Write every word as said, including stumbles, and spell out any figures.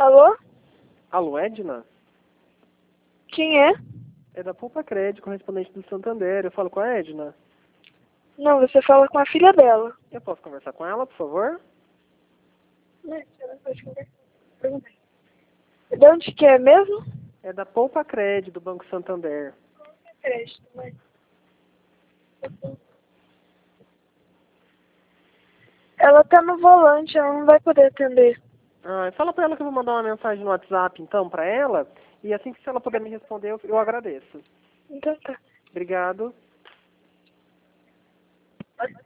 Alô? Alô, Edna? Quem é? É da Poupa Crédito, correspondente do Santander. Eu falo com a Edna. Não, você fala com a filha dela. Eu posso conversar com ela, por favor? Não, você não pode conversar. Pergunta. De onde que é mesmo? É da Poupa Crédito, do Banco Santander. Crédito, mas... Ela tá no volante, ela não vai poder atender. Ah, fala pra ela que eu vou mandar uma mensagem no WhatsApp, então, pra ela. E assim que se ela puder me responder, eu, eu agradeço. Então tá. Obrigado.